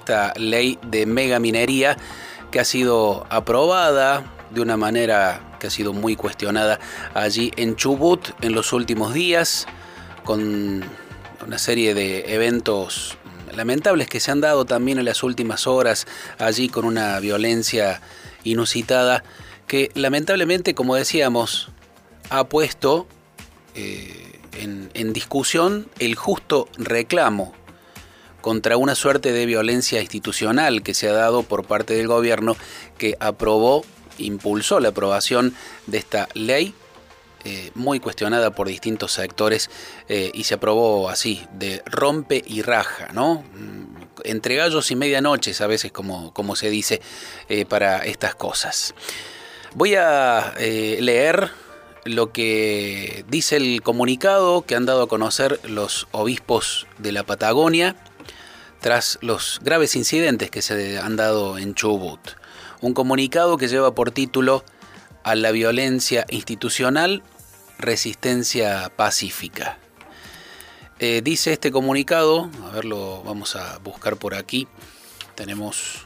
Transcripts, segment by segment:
esta ley de megaminería que ha sido aprobada de una manera que ha sido muy cuestionada allí en Chubut en los últimos días, con una serie de eventos lamentables que se han dado también en las últimas horas allí, con una violencia inusitada que lamentablemente, como decíamos, ha puesto en discusión el justo reclamo contra una suerte de violencia institucional que se ha dado por parte del gobierno, que impulsó la aprobación de esta ley muy cuestionada por distintos sectores, y se aprobó así, de rompe y raja, ¿no? Entre gallos y medianoches, a veces como se dice para estas cosas. Voy a leer lo que dice el comunicado que han dado a conocer los obispos de la Patagonia tras los graves incidentes que se han dado en Chubut. Un comunicado que lleva por título "A la violencia institucional, resistencia pacífica". Dice este comunicado, a ver, lo vamos a buscar por aquí. Tenemos: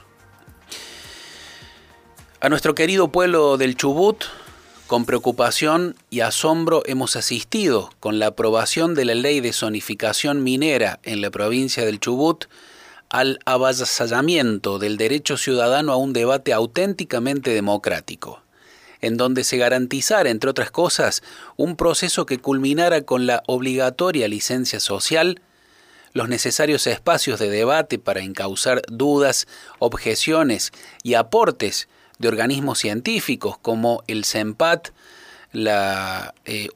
a nuestro querido pueblo del Chubut, con preocupación y asombro hemos asistido con la aprobación de la ley de zonificación minera en la provincia del Chubut al avasallamiento del derecho ciudadano a un debate auténticamente democrático, en donde se garantizara, entre otras cosas, un proceso que culminara con la obligatoria licencia social, los necesarios espacios de debate para encauzar dudas, objeciones y aportes de organismos científicos como el CEMPAT, la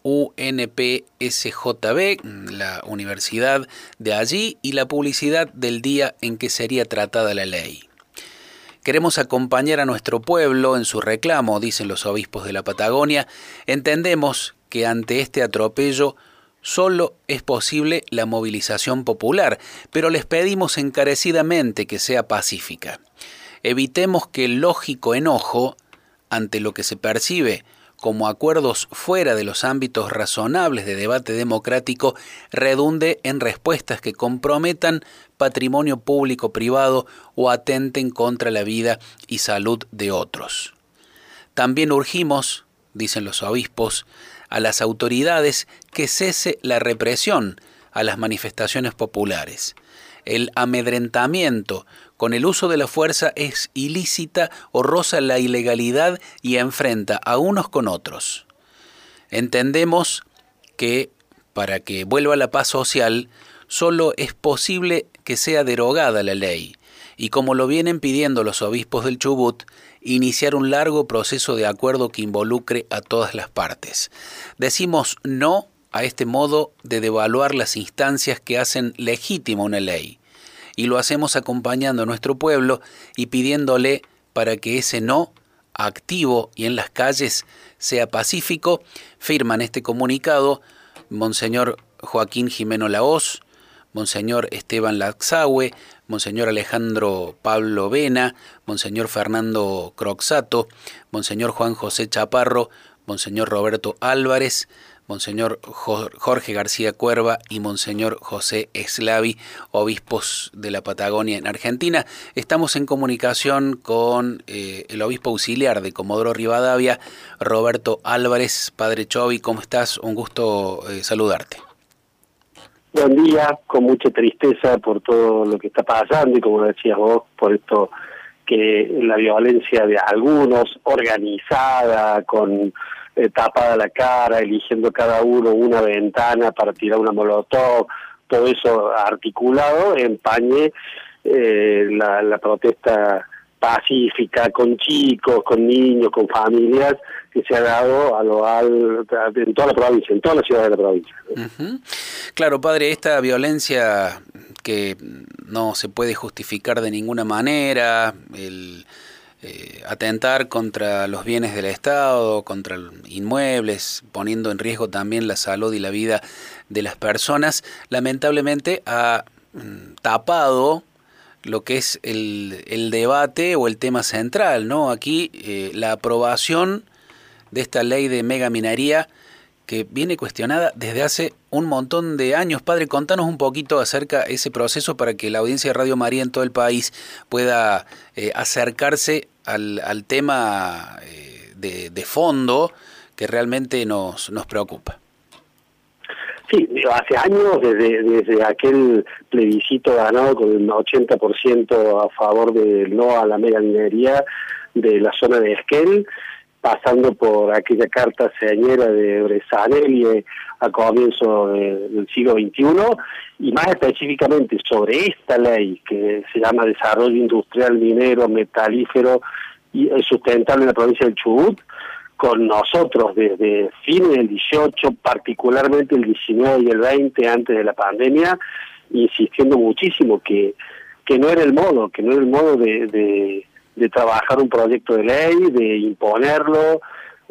UNPSJB, la universidad de allí, y la publicidad del día en que sería tratada la ley. Queremos acompañar a nuestro pueblo en su reclamo, dicen los obispos de la Patagonia. Entendemos que ante este atropello solo es posible la movilización popular, pero les pedimos encarecidamente que sea pacífica. Evitemos que el lógico enojo ante lo que se percibe como acuerdos fuera de los ámbitos razonables de debate democrático redunde en respuestas que comprometan patrimonio público-privado o atenten contra la vida y salud de otros. También urgimos, dicen los obispos, a las autoridades que cese la represión a las manifestaciones populares. El amedrentamiento con el uso de la fuerza es ilícita o roza la ilegalidad y enfrenta a unos con otros. Entendemos que para que vuelva la paz social solo es posible que sea derogada la ley y, como lo vienen pidiendo los obispos del Chubut, iniciar un largo proceso de acuerdo que involucre a todas las partes. Decimos no a este modo de devaluar las instancias que hacen legítima una ley, y lo hacemos acompañando a nuestro pueblo y pidiéndole para que ese no, activo y en las calles, sea pacífico. Firman este comunicado Monseñor Joaquín Jimeno Lahoz, Monseñor Esteban Laxahue, Monseñor Alejandro Pablo Vena, Monseñor Fernando Croxato, Monseñor Juan José Chaparro, Monseñor Roberto Álvarez, Monseñor Jorge García Cuerva y Monseñor José Eslavi, obispos de la Patagonia en Argentina. Estamos en comunicación con el obispo auxiliar de Comodoro Rivadavia, Roberto Álvarez. Padre Chovi, ¿cómo estás? Un gusto saludarte. Buen día, con mucha tristeza por todo lo que está pasando y, como decías vos, por esto que la violencia de algunos, organizada, con tapada la cara, eligiendo cada uno una ventana para tirar una molotov, todo eso articulado, empañe la protesta pacífica con chicos, con niños, con familias, que se ha dado en toda la provincia, en toda la ciudad de la provincia. Uh-huh. Claro, padre, esta violencia que no se puede justificar de ninguna manera, el atentar contra los bienes del Estado, contra inmuebles, poniendo en riesgo también la salud y la vida de las personas, lamentablemente ha tapado lo que es el debate o el tema central, ¿no? Aquí la aprobación de esta ley de megaminería que viene cuestionada desde hace un montón de años. Padre, contanos un poquito acerca de ese proceso para que la audiencia de Radio María en todo el país pueda acercarse al tema de fondo que realmente nos preocupa. Sí, hace años, desde aquel plebiscito ganado con el 80% a favor del no a la megaminería de la zona de Esquel, pasando por aquella carta señera de Bressanelli a comienzo del siglo XXI, y más específicamente sobre esta ley que se llama Desarrollo Industrial Minero, Metalífero y Sustentable en la provincia del Chubut, con nosotros desde fines del 18, particularmente el 19 y el 20, antes de la pandemia, insistiendo muchísimo que no era el modo, de trabajar un proyecto de ley, de imponerlo.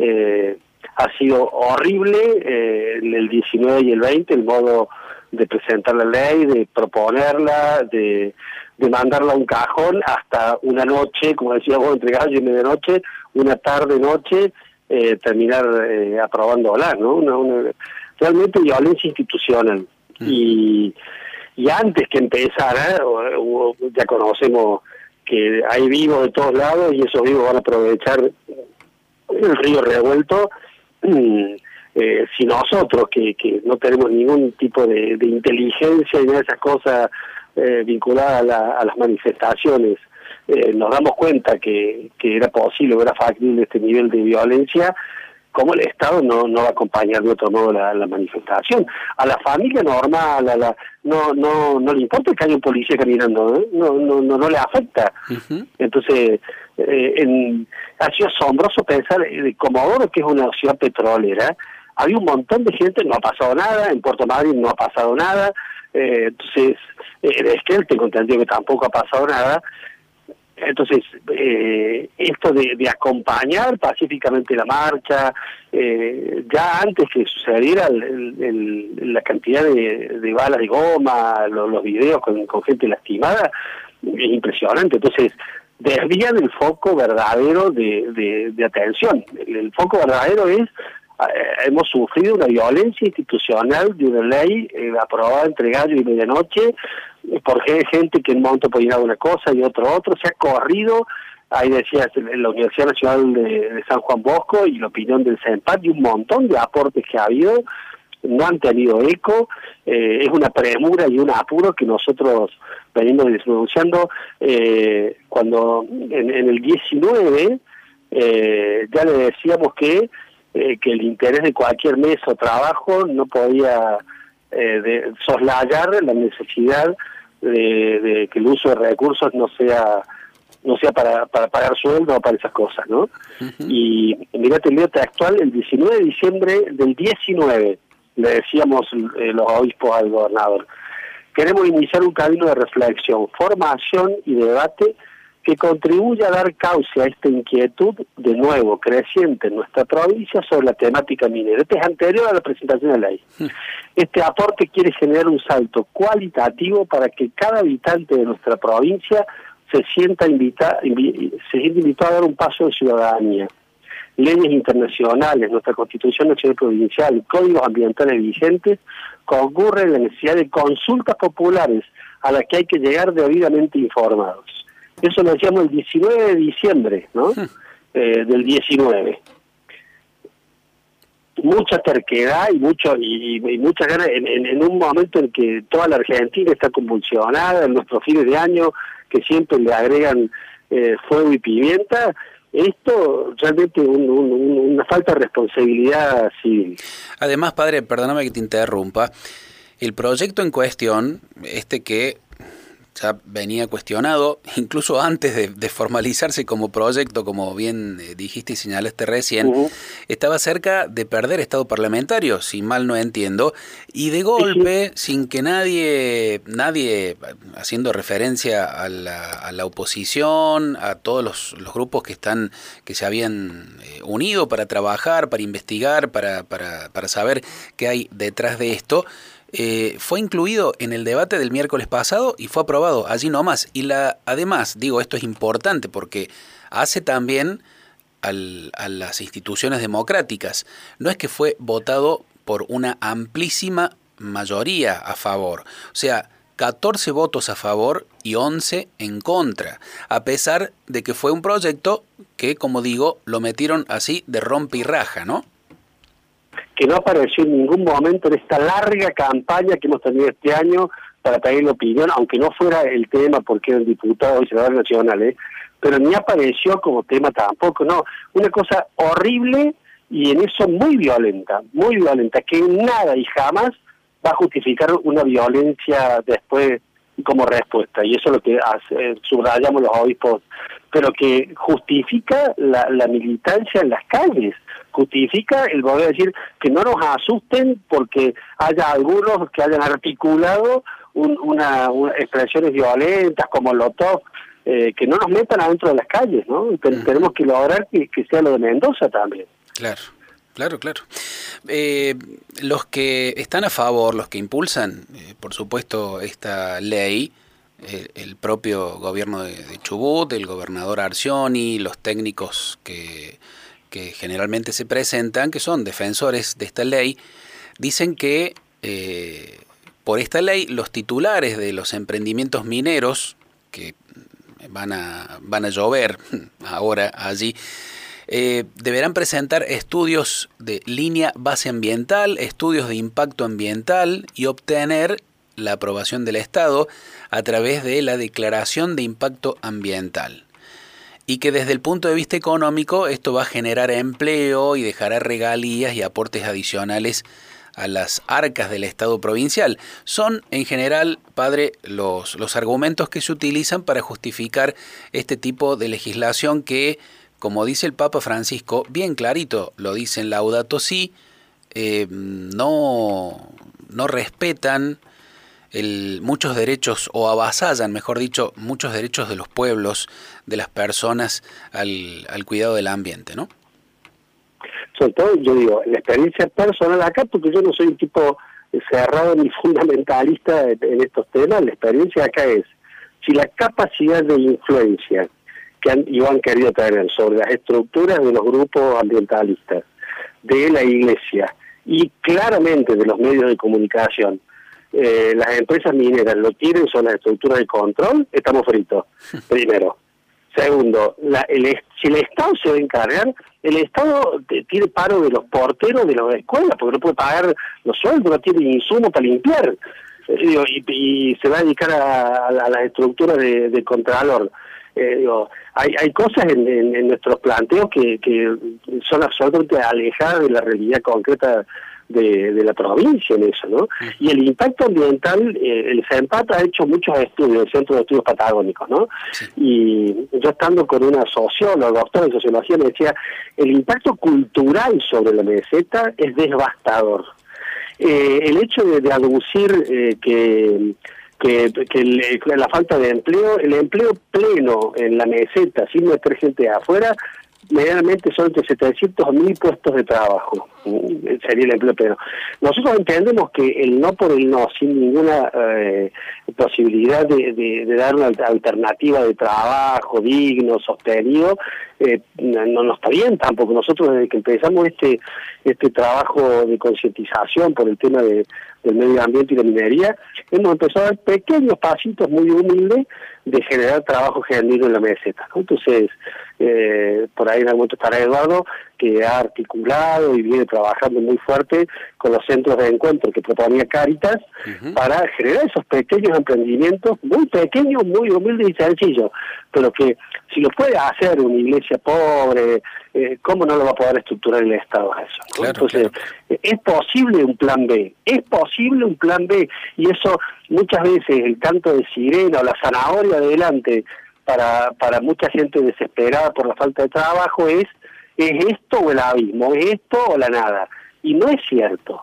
Ha sido horrible el 19 y el 20, el modo de presentar la ley, de proponerla, de mandarla a un cajón hasta una noche, como decía vos, entre gallo y medianoche, una tarde-noche, terminar aprobándola, ¿no? Realmente violencia institucional. Y antes que empezara, ya conocemos que hay vivos de todos lados y esos vivos van a aprovechar el río revuelto. Si nosotros, que no tenemos ningún tipo de inteligencia ni de esas cosas vinculadas a las manifestaciones, nos damos cuenta que era posible, era factible este nivel de violencia, ¿cómo el Estado no va a acompañar de otro modo la manifestación? A la familia normal, no le importa que haya un policía caminando, ¿eh? No le afecta. Uh-huh. Entonces, ha sido asombroso pensar de Comodoro, que es una ciudad petrolera, había un montón de gente, no ha pasado nada, en Puerto Madryn no ha pasado nada, entonces, es que tengo entendido que tampoco ha pasado nada. Entonces, esto de acompañar pacíficamente la marcha, ya antes que sucediera la cantidad de balas de goma, los videos con gente lastimada, es impresionante. Entonces, desvían el foco verdadero de atención. El foco verdadero es, hemos sufrido una violencia institucional de una ley aprobada entre gallo y medianoche, porque gente que en un momento podía una cosa y otro, se ha corrido, ahí decías, la Universidad Nacional de San Juan Bosco y la opinión del CENPAT y un montón de aportes que ha habido, no han tenido eco, es una premura y un apuro que nosotros venimos denunciando cuando en el 19 ya le decíamos que el interés de cualquier mesa o trabajo no podía soslayar la necesidad de que el uso de recursos no sea para pagar sueldo o para esas cosas, ¿no? Uh-huh. Y mirate el lío actual, el 19 de diciembre del 19, le decíamos los obispos al gobernador, queremos iniciar un camino de reflexión, formación y debate que contribuya a dar cauce a esta inquietud de nuevo creciente en nuestra provincia sobre la temática minera. Este es anterior a la presentación de la ley. Este aporte quiere generar un salto cualitativo para que cada habitante de nuestra provincia se sienta invitado a dar un paso de ciudadanía. Leyes internacionales, nuestra Constitución Nacional Provincial, códigos ambientales vigentes, concurren la necesidad de consultas populares a las que hay que llegar debidamente informados. Eso lo decíamos el 19 de diciembre, ¿no? Del 19. Mucha terquedad y muchas ganas en un momento en que toda la Argentina está convulsionada, en nuestros fines de año, que siempre le agregan fuego y pimienta. Esto realmente una falta de responsabilidad civil. Además, padre, perdóname que te interrumpa, el proyecto en cuestión, que ya venía cuestionado, incluso antes de formalizarse como proyecto, como bien dijiste y señalaste recién, uh-huh, estaba cerca de perder estado parlamentario, si mal no entiendo, y de golpe, sin que nadie haciendo referencia a la oposición, a todos los grupos que se habían unido para trabajar, para investigar, para saber qué hay detrás de esto, fue incluido en el debate del miércoles pasado y fue aprobado allí nomás. Y además, esto es importante porque hace también a las instituciones democráticas. No es que fue votado por una amplísima mayoría a favor. O sea, 14 votos a favor y 11 en contra, a pesar de que fue un proyecto que, como digo, lo metieron así de rompe y raja, ¿no? Que no apareció en ningún momento en esta larga campaña que hemos tenido este año para pedir la opinión, aunque no fuera el tema porque eran diputados y senadores nacionales, pero ni apareció como tema tampoco, no. Una cosa horrible y en eso muy violenta, que nada y jamás va a justificar una violencia después como respuesta, y eso es lo que subrayamos los obispos, pero que justifica la militancia en las calles, justifica el poder decir que no nos asusten porque haya algunos que hayan articulado una expresiones violentas como Lotov, que no nos metan adentro de las calles, ¿no? Tenemos que lograr que sea lo de Mendoza también. Claro. Los que están a favor, los que impulsan, por supuesto, esta ley, el propio gobierno de Chubut, el gobernador Arcioni, los técnicos que generalmente se presentan, que son defensores de esta ley, dicen que por esta ley los titulares de los emprendimientos mineros, que van a llover ahora allí, deberán presentar estudios de línea base ambiental, estudios de impacto ambiental y obtener la aprobación del Estado a través de la declaración de impacto ambiental. Y que desde el punto de vista económico esto va a generar empleo y dejará regalías y aportes adicionales a las arcas del Estado provincial. Son, en general, padre, los argumentos que se utilizan para justificar este tipo de legislación que, como dice el Papa Francisco, bien clarito, lo dice en Laudato Si, no respetan muchos derechos, o avasallan, mejor dicho, muchos derechos de los pueblos, de las personas al cuidado del ambiente, ¿no? Sobre todo, yo digo, la experiencia personal acá, porque yo no soy un tipo cerrado ni fundamentalista en estos temas, la experiencia acá es, si la capacidad de influencia que han querido tener sobre las estructuras de los grupos ambientalistas, de la iglesia y claramente de los medios de comunicación, las empresas mineras lo tienen sobre las estructuras de control, estamos fritos, primero. Segundo, si el Estado se va a encargar, el Estado tiene paro de los porteros de las escuelas, porque no puede pagar los sueldos, no tiene insumos para limpiar, y se va a dedicar a las estructuras de contralor. Hay cosas en nuestros planteos que son absolutamente alejadas de la realidad concreta de la provincia en eso, ¿no? Y el impacto ambiental, el CENPAT ha hecho muchos estudios, el Centro de Estudios Patagónicos, ¿no? Sí. Y yo estando con una socióloga, doctora en sociología, me decía, el impacto cultural sobre la meseta es devastador. El hecho de aducir que la falta de empleo, el empleo pleno en la meseta, sin meter gente de afuera, medianamente son entre 700.000 puestos de trabajo, sería el empleo pleno. Nosotros entendemos que el no por el no, sin ninguna posibilidad de dar una alternativa de trabajo digno, sostenido, no está bien tampoco. Nosotros desde que empezamos este trabajo de concientización por el tema del medio ambiente y la minería, hemos empezado a dar pequeños pasitos muy humildes de generar trabajo genuino en la meseta, ¿no? Entonces, por ahí en algún momento estará Eduardo, que ha articulado y viene trabajando muy fuerte con los centros de encuentro que proponía Cáritas, para generar esos pequeños emprendimientos, muy pequeños, muy humildes y sencillos, pero que si lo puede hacer una iglesia pobre, ¿cómo no lo va a poder estructurar el Estado a eso? ¿No? Claro, entonces, claro. Es posible un plan B, y eso muchas veces el canto de sirena o la zanahoria adelante para mucha gente desesperada por la falta de trabajo es esto o el abismo, es esto o la nada, y no es cierto.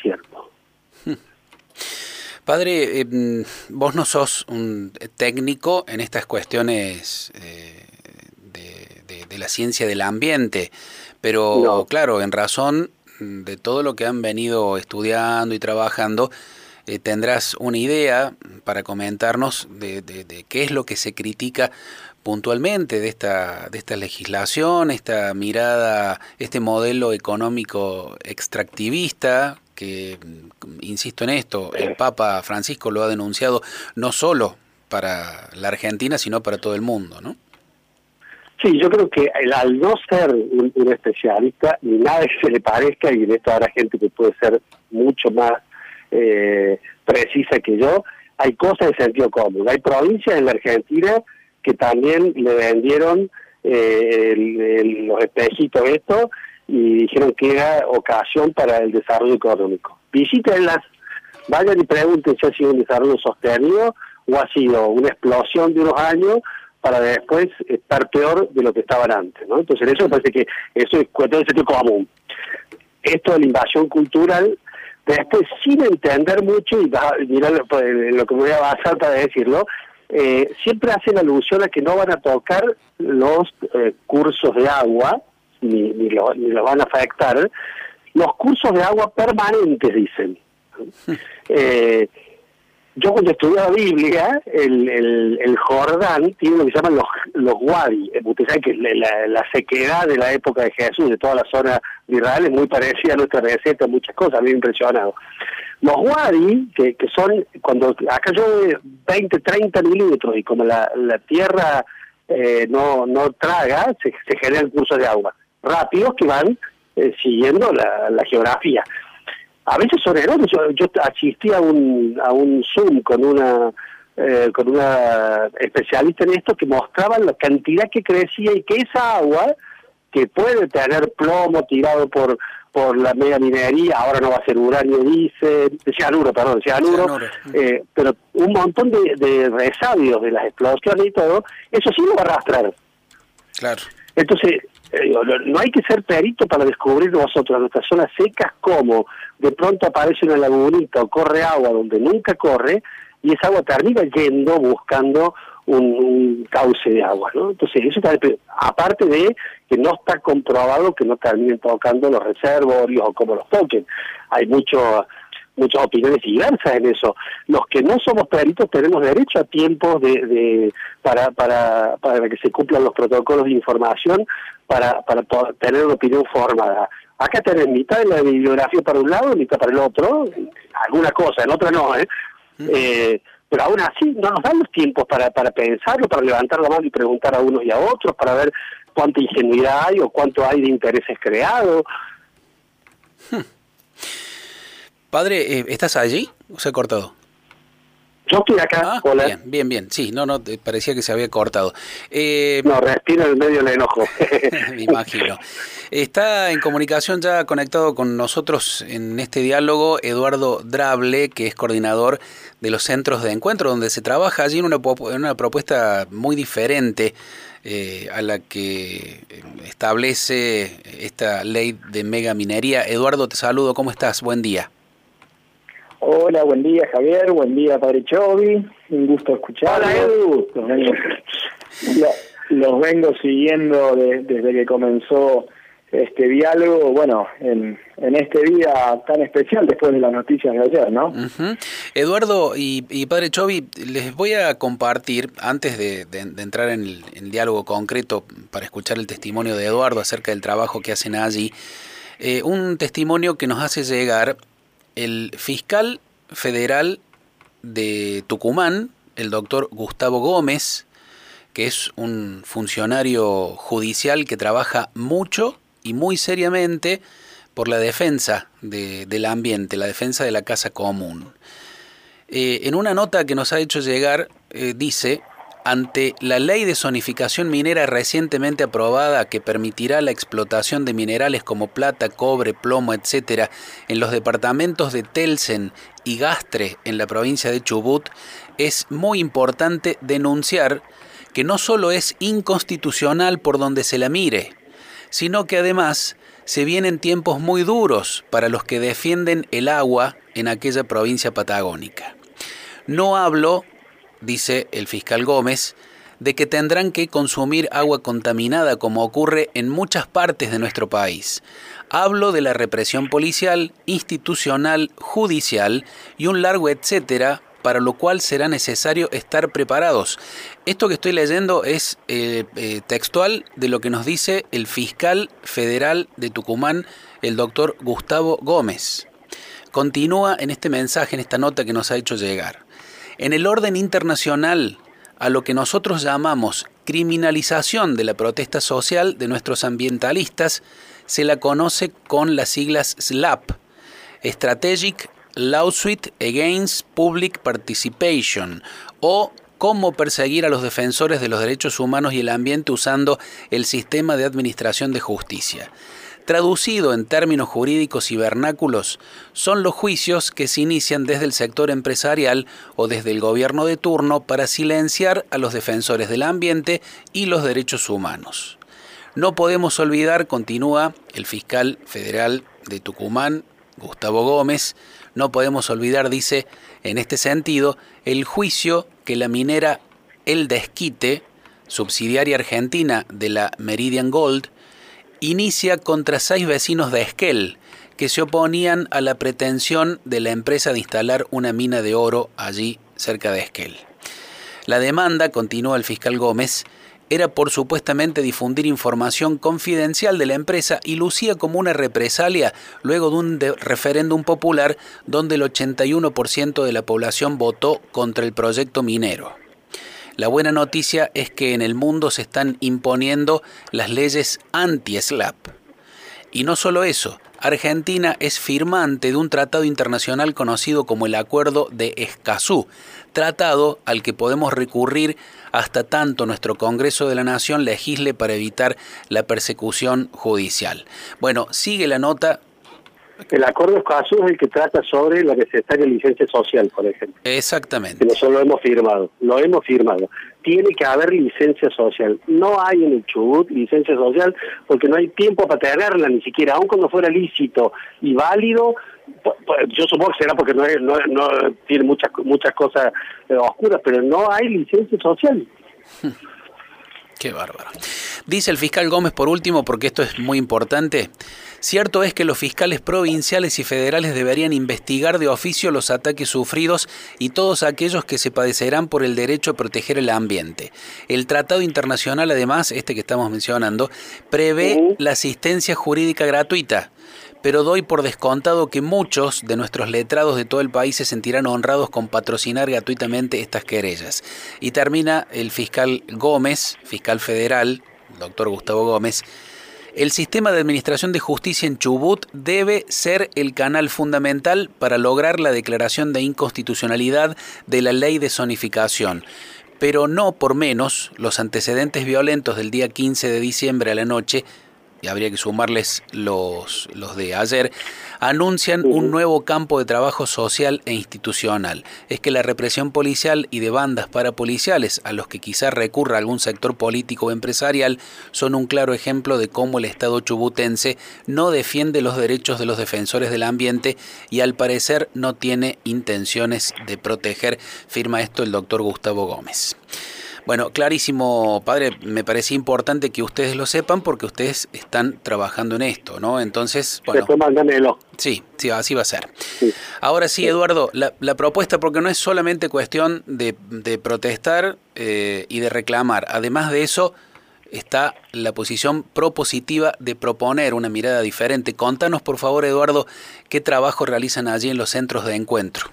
Padre, vos no sos un técnico en estas cuestiones de la ciencia del ambiente, pero no. Claro, en razón de todo lo que han venido estudiando y trabajando, tendrás una idea para comentarnos de qué es lo que se critica puntualmente de esta legislación, esta mirada, este modelo económico extractivista que, insisto en esto, el Papa Francisco lo ha denunciado no solo para la Argentina, sino para todo el mundo, ¿no? Sí, yo creo que al no ser un especialista, ni nada que se le parezca, y en esto habrá gente que puede ser mucho más precisa que yo, hay cosas de sentido común. Hay provincias en la Argentina que también le vendieron los espejitos estos y dijeron que era ocasión para el desarrollo económico. Visítenlas, vayan y pregunten si ha sido un desarrollo sostenido o ha sido una explosión de unos años para después estar peor de lo que estaban antes, ¿no? Entonces eso me parece que eso es cuestión de sentido común. Esto de la invasión cultural, después sin entender mucho, y mirá lo que me voy a basar para decirlo, siempre hacen alusión a que no van a tocar los cursos de agua, ni los van a afectar, los cursos de agua permanentes, dicen. Yo cuando estudiaba Biblia, el Jordán tiene lo que se llaman los wadi. Usted sabe que la sequedad de la época de Jesús, de toda la zona de Israel, es muy parecida a nuestra receta, muchas cosas, me han impresionado. Los wadi, que son, cuando acá llueve 20, 30 milímetros y como la tierra no traga, se generan cursos de agua rápidos que van siguiendo la geografía. A veces son enormes. Yo asistí a un Zoom con una especialista en esto que mostraba la cantidad que crecía y que esa agua, que puede tener plomo tirado por la mega minería, ahora no va a ser uranio, dice, cianuro, pero un montón de resabios de las explosiones y todo, eso sí lo va a arrastrar. Claro. Entonces, no hay que ser perito para descubrir nosotros nuestras zonas secas como de pronto aparece una lagunita o corre agua donde nunca corre y esa agua termina yendo buscando un cauce de agua, ¿no? Entonces eso también, aparte de que no está comprobado que no terminen tocando los reservorios o como los toquen, hay muchas opiniones diversas en eso. Los que no somos peritos tenemos derecho a tiempos para que se cumplan los protocolos de información para tener una opinión formada. Acá tenés mitad de la bibliografía para un lado y mitad para el otro, alguna cosa, en otra no, pero aún así no nos dan los tiempos para pensarlo, para levantar la mano y preguntar a unos y a otros, para ver cuánta ingenuidad hay o cuánto hay de intereses creados. Padre, ¿estás allí o se ha cortado? Yo estoy acá. Hola. Bien. Sí, no, parecía que se había cortado. No, respira en medio del enojo. Me imagino. Está en comunicación ya conectado con nosotros en este diálogo Eduardo Drable, que es coordinador de los centros de encuentro, donde se trabaja allí en una propuesta muy diferente a la que establece esta ley de megaminería. Eduardo, te saludo. ¿Cómo estás? Buen día. Hola, buen día Javier, buen día Padre Chovi, un gusto escucharlos. Hola Edu. Los vengo siguiendo desde que comenzó este diálogo, bueno, en este día tan especial después de las noticias de ayer, ¿no? Uh-huh. Eduardo y Padre Chovi, les voy a compartir, antes de entrar en el diálogo concreto para escuchar el testimonio de Eduardo acerca del trabajo que hacen allí, un testimonio que nos hace llegar el fiscal federal de Tucumán, el doctor Gustavo Gómez, que es un funcionario judicial que trabaja mucho y muy seriamente por la defensa del ambiente, la defensa de la casa común. En una nota que nos ha hecho llegar, dice: ante la ley de zonificación minera recientemente aprobada que permitirá la explotación de minerales como plata, cobre, plomo, etc. en los departamentos de Telsen y Gastre en la provincia de Chubut, es muy importante denunciar que no solo es inconstitucional por donde se la mire, sino que además se vienen tiempos muy duros para los que defienden el agua en aquella provincia patagónica. No hablo, dice el fiscal Gómez, de que tendrán que consumir agua contaminada como ocurre en muchas partes de nuestro país. Hablo de la represión policial, institucional, judicial y un largo etcétera, para lo cual será necesario estar preparados. Esto que estoy leyendo es textual de lo que nos dice el fiscal federal de Tucumán, el doctor Gustavo Gómez. continúa en este mensaje, en esta nota que nos ha hecho llegar. En el orden internacional, a lo que nosotros llamamos criminalización de la protesta social de nuestros ambientalistas, se la conoce con las siglas SLAP, Strategic Lawsuit Against Public Participation, o cómo perseguir a los defensores de los derechos humanos y el ambiente usando el sistema de administración de justicia. Traducido en términos jurídicos y vernáculos, son los juicios que se inician desde el sector empresarial o desde el gobierno de turno para silenciar a los defensores del ambiente y los derechos humanos. No podemos olvidar, continúa el fiscal federal de Tucumán, Gustavo Gómez, no podemos olvidar, dice, en este sentido, el juicio que la minera El Desquite, subsidiaria argentina de la Meridian Gold, inicia contra 6 vecinos de Esquel que se oponían a la pretensión de la empresa de instalar una mina de oro allí cerca de Esquel. La demanda, continúa el fiscal Gómez, era por supuestamente difundir información confidencial de la empresa y lucía como una represalia luego de un referéndum popular donde el 81% de la población votó contra el proyecto minero. La buena noticia es que en el mundo se están imponiendo las leyes anti-SLAP. Y no solo eso, Argentina es firmante de un tratado internacional conocido como el Acuerdo de Escazú, tratado al que podemos recurrir hasta tanto nuestro Congreso de la Nación legisle para evitar la persecución judicial. Bueno, sigue la nota. El acuerdo Escazú es el que trata sobre la necesaria licencia social, por ejemplo. Exactamente. Que nosotros lo hemos firmado. Tiene que haber licencia social. No hay en el Chubut licencia social porque no hay tiempo para tenerla ni siquiera, aun cuando fuera lícito y válido. Yo supongo que será porque no tiene muchas cosas oscuras, pero no hay licencia social. Qué bárbaro. Dice el fiscal Gómez, por último, porque esto es muy importante, cierto es que los fiscales provinciales y federales deberían investigar de oficio los ataques sufridos y todos aquellos que se padecerán por el derecho a proteger el ambiente. El tratado internacional, además, este que estamos mencionando, prevé la asistencia jurídica gratuita, pero doy por descontado que muchos de nuestros letrados de todo el país se sentirán honrados con patrocinar gratuitamente estas querellas. Y termina el fiscal Gómez, fiscal federal, doctor Gustavo Gómez, el sistema de administración de justicia en Chubut debe ser el canal fundamental para lograr la declaración de inconstitucionalidad de la ley de zonificación. Pero no por menos, los antecedentes violentos del día 15 de diciembre a la noche, y habría que sumarles los de ayer, anuncian un nuevo campo de trabajo social e institucional. Es que la represión policial y de bandas parapoliciales, a los que quizá recurra algún sector político o empresarial, son un claro ejemplo de cómo el Estado chubutense no defiende los derechos de los defensores del ambiente y al parecer no tiene intenciones de proteger, firma esto el doctor Gustavo Gómez. Bueno, clarísimo, padre, me parece importante que ustedes lo sepan porque ustedes están trabajando en esto, ¿no? Entonces, bueno. Sí, así va a ser. Sí. Ahora sí, Eduardo, la propuesta, porque no es solamente cuestión de protestar y de reclamar. Además de eso, está la posición propositiva de proponer una mirada diferente. Contanos, por favor, Eduardo, qué trabajo realizan allí en los centros de encuentro.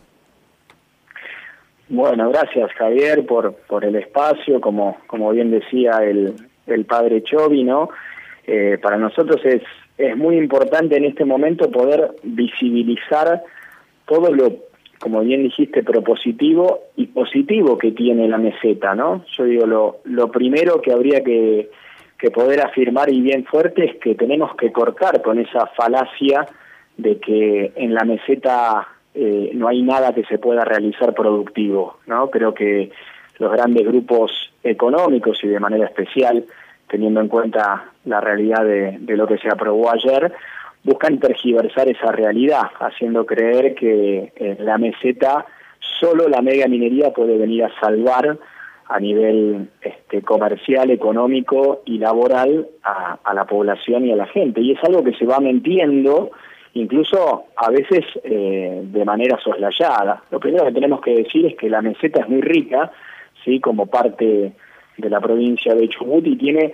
Bueno, gracias Javier por el espacio, como bien decía el padre Chovi, ¿no? Para nosotros es muy importante en este momento poder visibilizar todo lo, como bien dijiste, propositivo y positivo que tiene la meseta, ¿no? Yo digo, lo primero que habría que poder afirmar y bien fuerte es que tenemos que cortar con esa falacia de que en la meseta no hay nada que se pueda realizar productivo, ¿no? Creo que los grandes grupos económicos y de manera especial, teniendo en cuenta la realidad de lo que se aprobó ayer, buscan tergiversar esa realidad, haciendo creer que en la meseta solo la mega minería puede venir a salvar a nivel comercial, económico y laboral a la población y a la gente. Y es algo que se va mintiendo, incluso a veces de manera soslayada. Lo primero que tenemos que decir es que la meseta es muy rica, sí, como parte de la provincia de Chubut, y tiene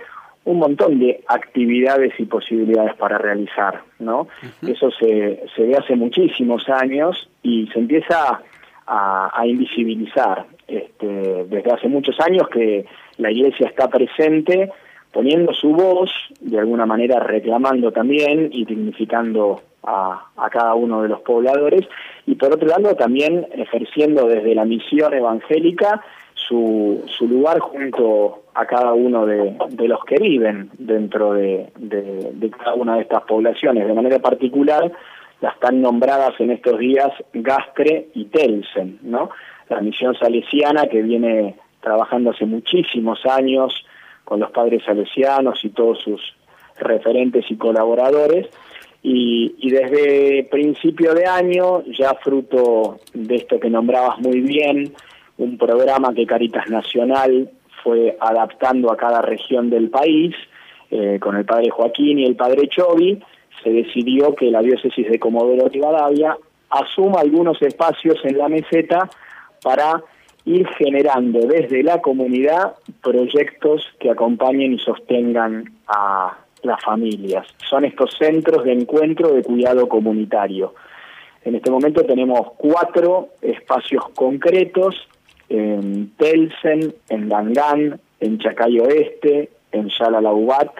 un montón de actividades y posibilidades para realizar, ¿no? Eso se ve hace muchísimos años y se empieza a invisibilizar. Desde hace muchos años que la Iglesia está presente, poniendo su voz, de alguna manera reclamando también y dignificando a cada uno de los pobladores, y por otro lado también ejerciendo desde la misión evangélica su lugar junto a cada uno de los que viven dentro de cada una de estas poblaciones. De manera particular, las están nombradas en estos días Gastre y Telsen, ¿no? La misión salesiana, que viene trabajando hace muchísimos años con los padres salesianos y todos sus referentes y colaboradores, y desde principio de año, ya fruto de esto que nombrabas muy bien, un programa que Cáritas Nacional fue adaptando a cada región del país, con el padre Joaquín y el padre Chovi, se decidió que la diócesis de Comodoro Rivadavia asuma algunos espacios en la meseta para ir generando desde la comunidad proyectos que acompañen y sostengan a las familias. Son estos centros de encuentro de cuidado comunitario. En este momento tenemos 4 espacios concretos en Telsen, en Gangán, en Chacay Oeste, en Yalalaubat,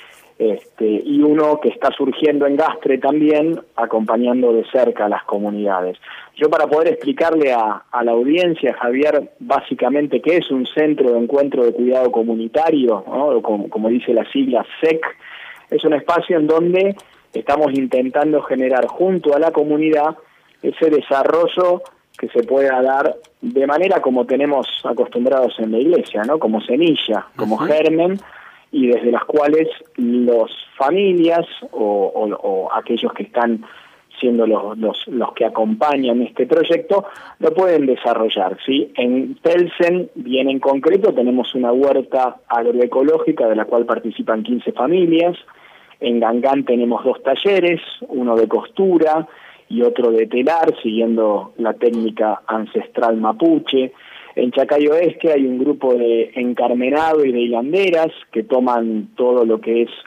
y uno que está surgiendo en Gastre también, acompañando de cerca a las comunidades. Yo, para poder explicarle a la audiencia, Javier, básicamente qué es un centro de encuentro de cuidado comunitario, ¿no? Como dice la sigla SEC, es un espacio en donde estamos intentando generar junto a la comunidad ese desarrollo que se pueda dar de manera como tenemos acostumbrados en la Iglesia, ¿no? Como semilla, como germen, y desde las cuales los familias o aquellos que están siendo los que acompañan este proyecto, lo pueden desarrollar, ¿sí? En Telsen, bien en concreto, tenemos una huerta agroecológica de la cual participan 15 familias. En Gangán tenemos 2 talleres, uno de costura y otro de telar, siguiendo la técnica ancestral mapuche. En Chacay Oeste hay un grupo de encarmenado y de hilanderas que toman todo lo que es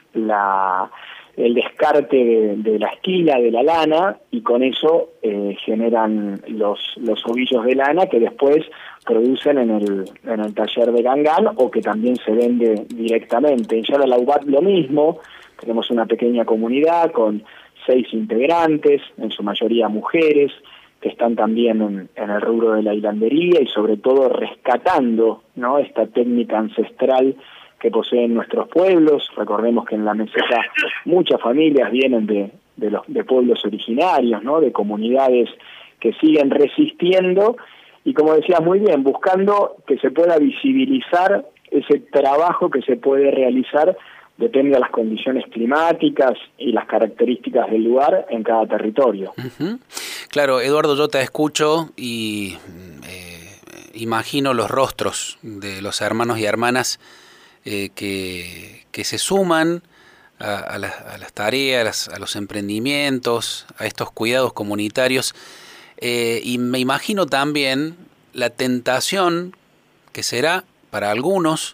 el descarte de la esquila, de la lana, y con eso generan los ovillos de lana que después producen en el taller de Gangán, o que también se vende directamente. En Yalalaubat lo mismo, tenemos una pequeña comunidad con 6 integrantes, en su mayoría mujeres, que están también en el rubro de la hilandería y sobre todo rescatando, ¿no?, esta técnica ancestral que poseen nuestros pueblos. Recordemos que en la meseta muchas familias vienen de pueblos originarios, ¿no?, de comunidades que siguen resistiendo y, como decías muy bien, buscando que se pueda visibilizar ese trabajo que se puede realizar, depende de las condiciones climáticas y las características del lugar en cada territorio. Claro, Eduardo, yo te escucho y imagino los rostros de los hermanos y hermanas que se suman a las tareas, a los emprendimientos, a estos cuidados comunitarios, y me imagino también la tentación que será para algunos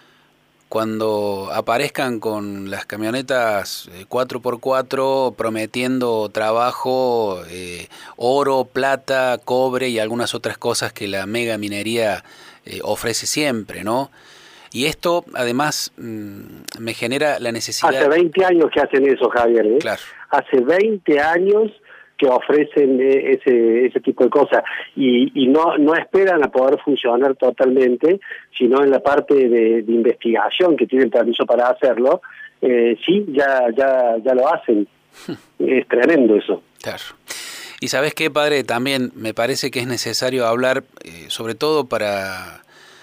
cuando aparezcan con las camionetas 4x4 prometiendo trabajo, oro, plata, cobre y algunas otras cosas que la mega minería ofrece siempre, ¿no? Y esto, además, me genera la necesidad... Hace 20 años que hacen eso, Javier, ¿eh? Claro. Hace 20 años que ofrecen ese tipo de cosas y no esperan a poder funcionar totalmente, sino en la parte de investigación, que tienen permiso para hacerlo, sí, ya lo hacen. Es tremendo eso. Claro. Y ¿sabes qué, padre? También me parece que es necesario hablar, sobre todo para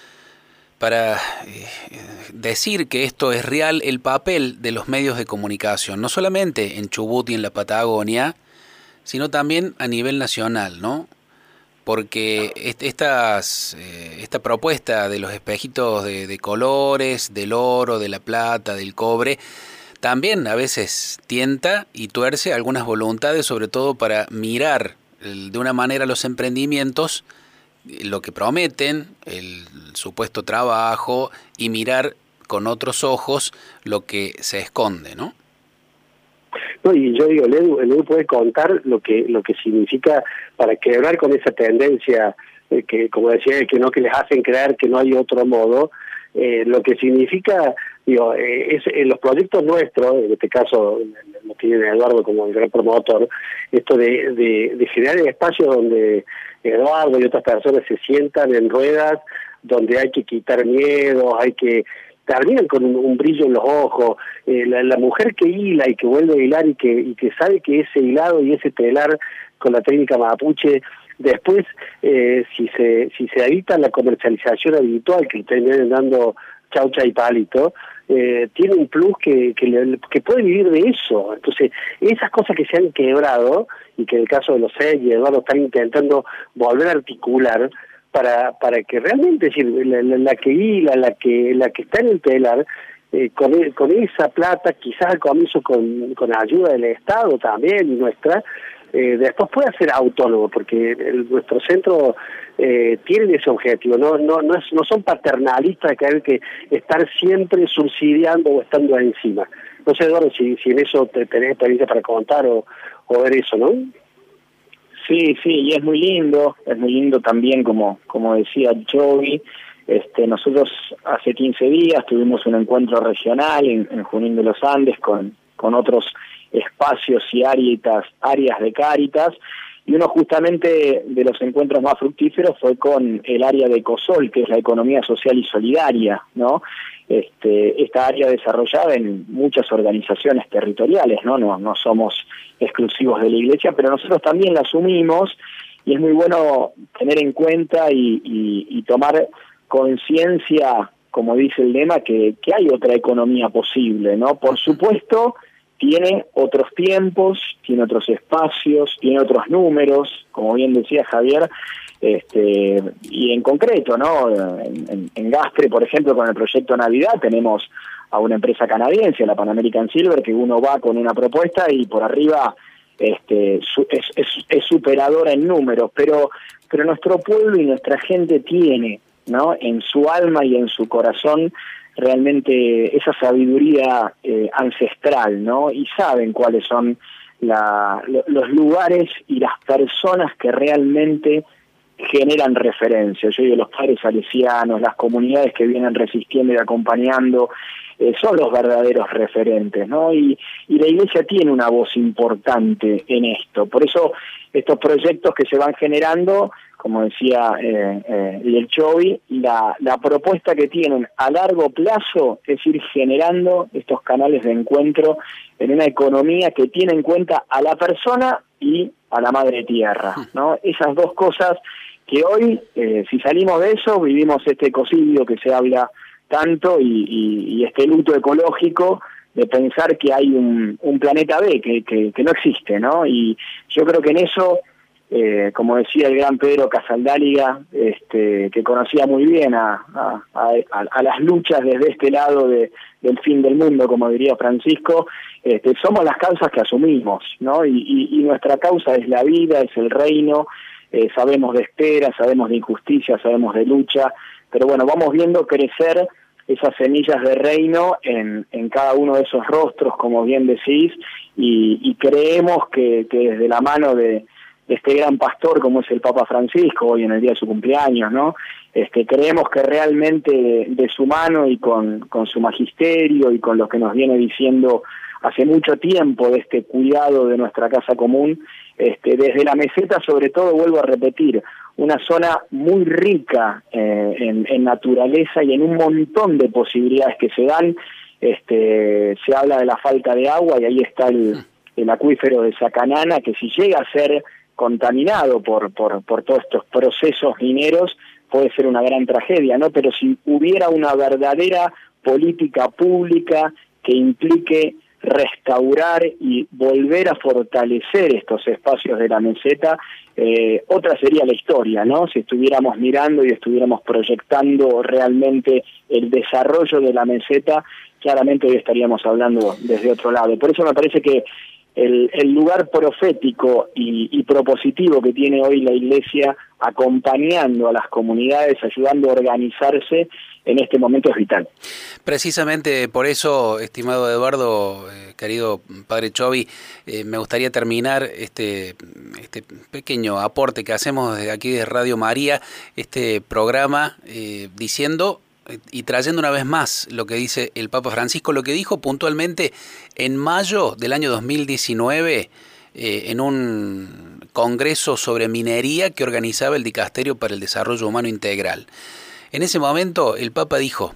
decir que esto es real, el papel de los medios de comunicación, no solamente en Chubut y en la Patagonia, sino también a nivel nacional, ¿no? Porque esta propuesta de los espejitos de colores, del oro, de la plata, del cobre, también a veces tienta y tuerce algunas voluntades, sobre todo para mirar de una manera los emprendimientos, lo que prometen, el supuesto trabajo, y mirar con otros ojos lo que se esconde, ¿no? No, y yo digo, el Edu puede contar lo que significa para quebrar con esa tendencia que, como decía, que les hacen creer que no hay otro modo, lo que significa, digo, es en los proyectos nuestros, en este caso lo tiene Eduardo como el gran promotor, esto de generar espacios donde Eduardo y otras personas se sientan en ruedas, donde hay que quitar miedos, hay que terminan con un brillo en los ojos, la mujer que hila y que vuelve a hilar y que sabe que ese hilado y ese telar con la técnica mapuche, después si se evita la comercialización habitual que ustedes vienen dando chaucha y palito, tiene un plus que puede vivir de eso. Entonces, esas cosas que se han quebrado y que en el caso de los seis y Eduardo están intentando volver a articular para que realmente, es decir, la que hila, la que está en el telar, con esa plata, quizás al comienzo con ayuda del Estado también y nuestra, después pueda ser autónomo, porque nuestro centro tiene ese objetivo, no son paternalistas que hay que estar siempre subsidiando o estando encima. No sé, Eduardo, si en eso tenés experiencia para contar o ver eso, ¿no? Sí, y es muy lindo también, como decía Jovi. Nosotros hace 15 días tuvimos un encuentro regional en Junín de los Andes con otros espacios y áreas de Cáritas, y uno justamente de los encuentros más fructíferos fue con el área de ECOSOL, que es la economía social y solidaria, ¿no? Esta área desarrollada en muchas organizaciones territoriales, no somos exclusivos de la Iglesia, pero nosotros también la asumimos, y es muy bueno tener en cuenta y tomar conciencia, como dice el lema, que hay otra economía posible, ¿no? Por supuesto, tiene otros tiempos, tiene otros espacios, tiene otros números, como bien decía Javier, y en concreto, ¿no? En Gastre, por ejemplo, con el proyecto Navidad, tenemos a una empresa canadiense, la Pan American Silver, que uno va con una propuesta y por arriba es superadora en números, pero nuestro pueblo y nuestra gente tiene, ¿no?, en su alma y en su corazón realmente esa sabiduría ancestral, ¿no? Y saben cuáles son los lugares y las personas que realmente generan referencia. Yo digo, los padres salesianos, las comunidades que vienen resistiendo y acompañando, son los verdaderos referentes, ¿no? Y la Iglesia tiene una voz importante en esto. Por eso estos proyectos que se van generando, como decía el Chovi, la propuesta que tienen a largo plazo es ir generando estos canales de encuentro en una economía que tiene en cuenta a la persona y a la madre tierra, ¿no? Esas dos cosas que hoy, si salimos de eso, vivimos este ecocidio que se habla tanto y este luto ecológico de pensar que hay un planeta B que no existe, ¿no? Y yo creo que en eso, como decía el gran Pedro Casaldáliga, que conocía muy bien a las luchas desde este lado del fin del mundo, como diría Francisco, somos las causas que asumimos, ¿no? Y nuestra causa es la vida, es el reino, sabemos de espera, sabemos de injusticia, sabemos de lucha, pero bueno, vamos viendo crecer esas semillas de reino en cada uno de esos rostros, como bien decís, y creemos que desde la mano de este gran pastor como es el Papa Francisco, hoy en el día de su cumpleaños, ¿no? Creemos que realmente de su mano y con su magisterio y con lo que nos viene diciendo hace mucho tiempo de este cuidado de nuestra casa común, desde la meseta sobre todo, vuelvo a repetir, una zona muy rica en naturaleza y en un montón de posibilidades que se dan. Se habla de la falta de agua y ahí está el acuífero de Sacanana, que si llega a ser contaminado por todos estos procesos mineros puede ser una gran tragedia, ¿no? Pero si hubiera una verdadera política pública que implique restaurar y volver a fortalecer estos espacios de la meseta, otra sería la historia, ¿no? Si estuviéramos mirando y estuviéramos proyectando realmente el desarrollo de la meseta, claramente hoy estaríamos hablando desde otro lado. Por eso me parece que el lugar profético y propositivo que tiene hoy la Iglesia acompañando a las comunidades, ayudando a organizarse en este momento es vital. Precisamente por eso, estimado Eduardo, querido padre Chovi, me gustaría terminar este pequeño aporte que hacemos desde aquí de Radio María, este programa, diciendo y trayendo una vez más lo que dice el Papa Francisco, lo que dijo puntualmente en mayo del año 2019 en un congreso sobre minería que organizaba el Dicasterio para el Desarrollo Humano Integral. En ese momento el Papa dijo: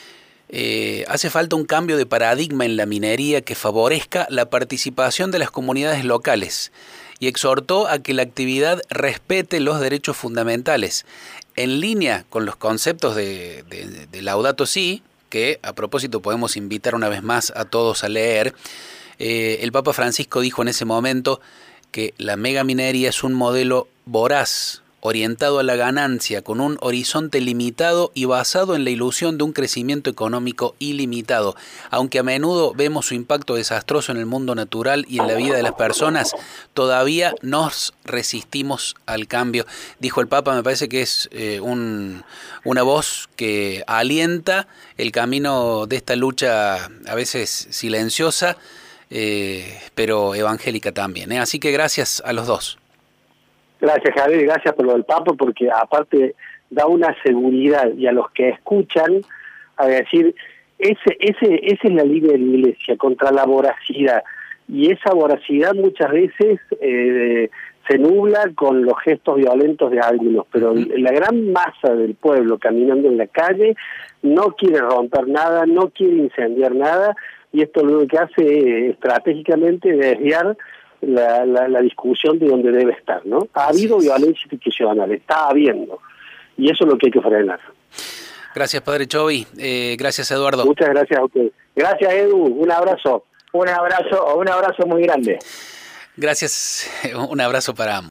hace falta un cambio de paradigma en la minería que favorezca la participación de las comunidades locales, y exhortó a que la actividad respete los derechos fundamentales, en línea con los conceptos de Laudato Si, que a propósito podemos invitar una vez más a todos a leer. El Papa Francisco dijo en ese momento que la megaminería es un modelo voraz, orientado a la ganancia, con un horizonte limitado y basado en la ilusión de un crecimiento económico ilimitado. Aunque a menudo vemos su impacto desastroso en el mundo natural y en la vida de las personas, todavía nos resistimos al cambio, dijo el Papa. Me parece que es una voz que alienta el camino de esta lucha, a veces silenciosa, pero evangélica también, ¿eh? Así que gracias a los dos. Gracias, Javier, y gracias por lo del Papa, porque aparte da una seguridad, y a los que escuchan, a decir, esa es la línea de la Iglesia contra la voracidad, y esa voracidad muchas veces se nubla con los gestos violentos de algunos, pero la gran masa del pueblo caminando en la calle no quiere romper nada, no quiere incendiar nada, y esto lo que hace estratégicamente desviar la discusión de donde debe estar, ¿no? Ha habido violencia institucional, está habiendo, y eso es lo que hay que frenar. Gracias, padre Chovi. Gracias, Eduardo. Muchas gracias a usted. Gracias, Edu. Un abrazo. Un abrazo muy grande. Gracias. Un abrazo para ambos.